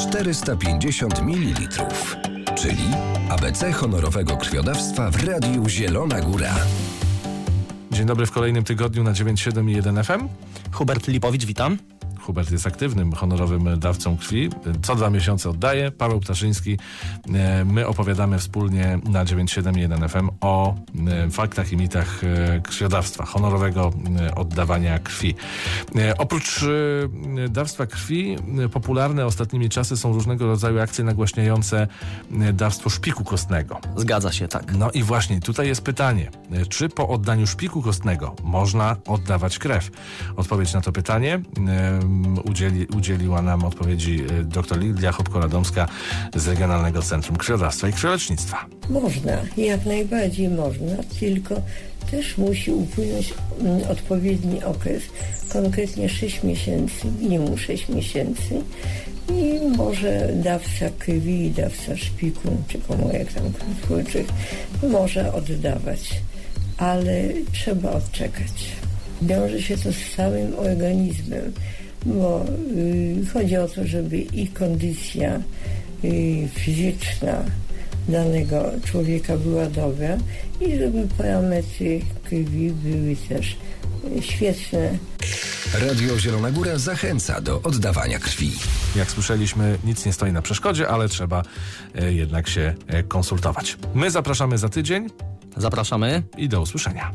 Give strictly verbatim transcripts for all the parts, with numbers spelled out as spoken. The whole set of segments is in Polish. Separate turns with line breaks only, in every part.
czterysta pięćdziesiąt mililitrów. Czyli A B C honorowego krwiodawstwa w Radiu Zielona Góra.
Dzień dobry w kolejnym tygodniu na dziewięćdziesiąt siedem i jeden F M.
Hubert Lipowicz, witam.
Hubert jest aktywnym, honorowym dawcą krwi. Co dwa miesiące oddaje. Paweł Ptaszyński. My opowiadamy wspólnie na dziewięćdziesiąt siedem i jeden F M o faktach i mitach krwiodawstwa, honorowego oddawania krwi. Oprócz dawstwa krwi popularne ostatnimi czasy są różnego rodzaju akcje nagłaśniające dawstwo szpiku kostnego.
Zgadza się, tak.
No i właśnie tutaj jest pytanie, czy po oddaniu szpiku kostnego można oddawać krew? Odpowiedź na to pytanie udzieli, udzieliła nam odpowiedzi dr Lidia Chopko-Radomska z Regionalnego Centrum Krwiodawstwa i Krwiolecznictwa.
Można, jak najbardziej można, tylko też musi upłynąć odpowiedni okres, konkretnie sześć miesięcy, minimum sześć miesięcy i może dawca krwi i dawca szpiku, czy komórek tam krwotwórczych może oddawać, ale trzeba odczekać. Wiąże się to z całym organizmem, bo y, chodzi o to, żeby i kondycja y, fizyczna danego człowieka była dobra i żeby parametry krwi były też y, świetne.
Radio Zielona Góra zachęca do oddawania krwi.
Jak słyszeliśmy, nic nie stoi na przeszkodzie, ale trzeba e, jednak się e, konsultować. My zapraszamy za tydzień.
Zapraszamy
I do usłyszenia.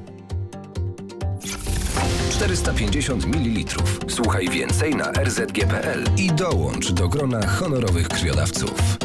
czterysta pięćdziesiąt mililitrów. Słuchaj więcej na r z g kropka p l i dołącz do grona honorowych krwiodawców.